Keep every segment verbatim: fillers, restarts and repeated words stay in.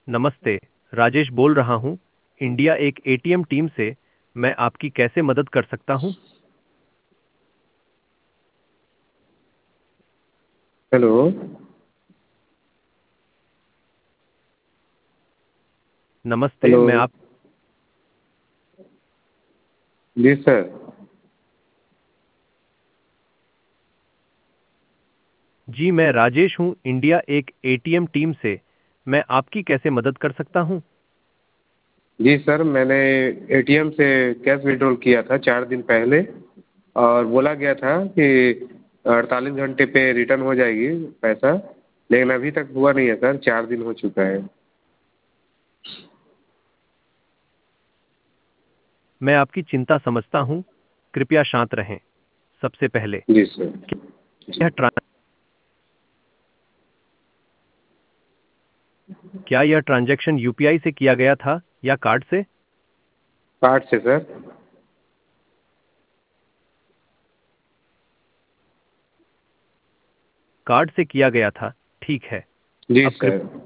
नमस्ते, राजेश बोल रहा हूँ, इंडिया एक एटीएम टीम से। मैं आपकी कैसे मदद कर सकता हूँ? हेलो। नमस्ते, हेलो। मैं आप जी सर। जी मैं राजेश हूँ, इंडिया एक एटीएम टीम से। मैं आपकी कैसे मदद कर सकता हूँ? जी सर, मैंने एटीएम से कैश विड्रॉल किया था चार दिन पहले और बोला गया था कि अड़तालीस घंटे पे रिटर्न हो जाएगी पैसा, लेकिन अभी तक हुआ नहीं है सर, चार दिन हो चुका है। मैं आपकी चिंता समझता हूँ, कृपया शांत रहें। सबसे पहले, जी सर। जी। यह ट्रां- क्या यह ट्रांजैक्शन यूपीआई से किया गया था या कार्ड से? कार्ड से सर। कार्ड से किया गया था, ठीक है। जी अब सर। कृपया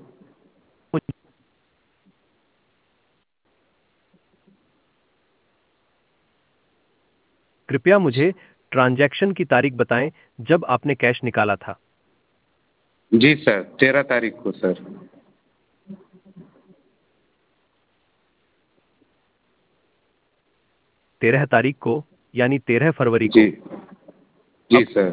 कृपया मुझे ट्रांजैक्शन की तारीख बताएं जब आपने कैश निकाला था। जी सर, तेरह तारीख को सर। तेरह तारीख को, यानी तेरह फरवरी जी। को। जी अब सर।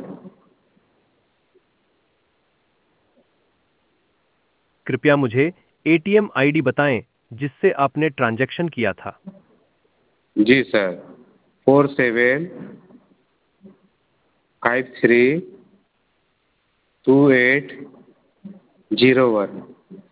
कृपया मुझे एटीएम आईडी बताएं जिससे आपने ट्रांजैक्शन किया था। जी sir, four seven five three two eight zero one.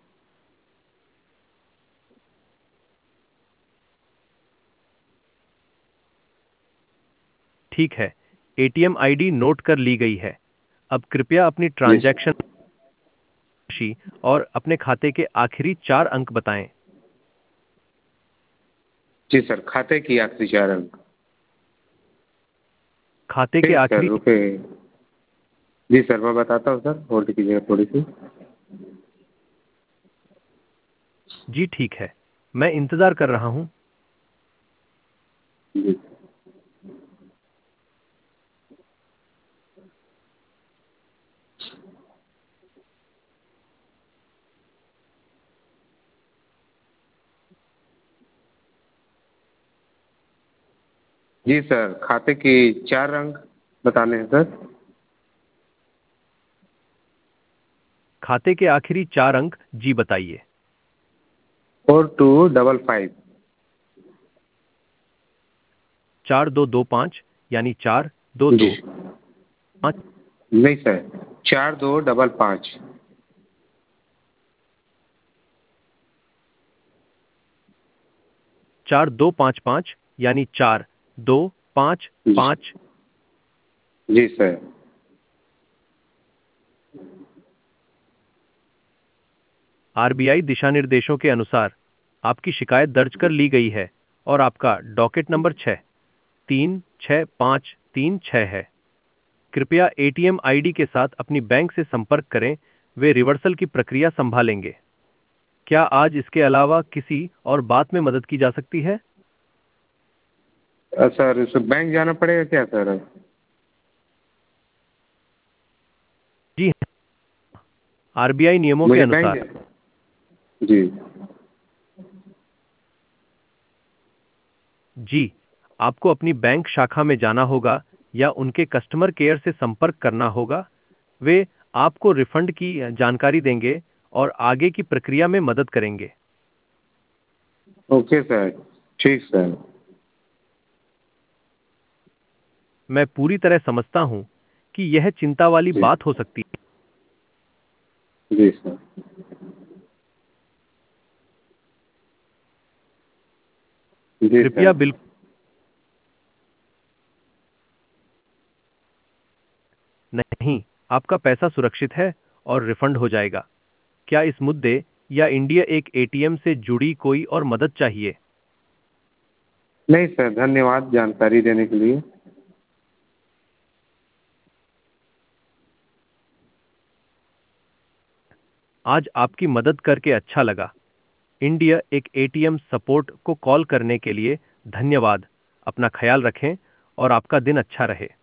ठीक है, एटीएम आईडी नोट कर ली गई है। अब कृपया अपनी जी ट्रांजैक्शन सर। राशि और अपने खाते के आखिरी चार अंक बताएं। जी सर, खाते की आखिरी चार अंक। खाते के ठीक सर, आखिरी रुके। जी सर, मैं बताता हूँ सर, होल्ड कीजिएगा थोड़ी सी। जी ठीक है, मैं इंतजार कर रहा हूं। जी। जी सर, खाते की चार अंक बताने हैं सर। खाते के आखिरी चार अंक जी बताइए। Four two double five. चार दो दो पाँच, यानी चार दो जी। दो पाँच। नहीं सर, चार दो डबल पाँच। चार दो पाँच पाँच, यानी चार दो पाँच जी। पाँच। जी सर। आरबीआई दिशा निर्देशों के अनुसार आपकी शिकायत दर्ज कर ली गई है और आपका डॉकेट नंबर छः तीन छः पाँच तीन छः है। कृपया एटीएम आईडी के साथ अपनी बैंक से संपर्क करें, वे रिवर्सल की प्रक्रिया संभालेंगे। क्या आज इसके अलावा किसी और बात में मदद की जा सकती है? अ, सर इस बैंक जाना पड़ेगा क्या सर? जी हाँ, आरबीआई नियमों के मुझे बैंक अनुसार। जा जी। जी, आपको अपनी बैंक शाखा में जाना होगा या उनके कस्टमर केयर से संपर्क करना होगा। वे आपको रिफंड की जानकारी देंगे और आगे की प्रक्रिया में मदद करेंगे। Okay sir. ठीक सर। मैं पूरी तरह समझता हूं कि यह चिंता वाली जी। बात हो सकती है। जी सर। जी कृपया सर। बिल्कुल नहीं, आपका पैसा सुरक्षित है और रिफंड हो जाएगा। क्या इस मुद्दे या इंडिया एक एटीएम से जुड़ी कोई और मदद चाहिए? नहीं सर, धन्यवाद जानकारी देने के लिए। आज आपकी मदद करके अच्छा लगा। इंडिया एक एटीएम सपोर्ट को कॉल करने के लिए धन्यवाद। अपना ख्याल रखें और आपका दिन अच्छा रहे।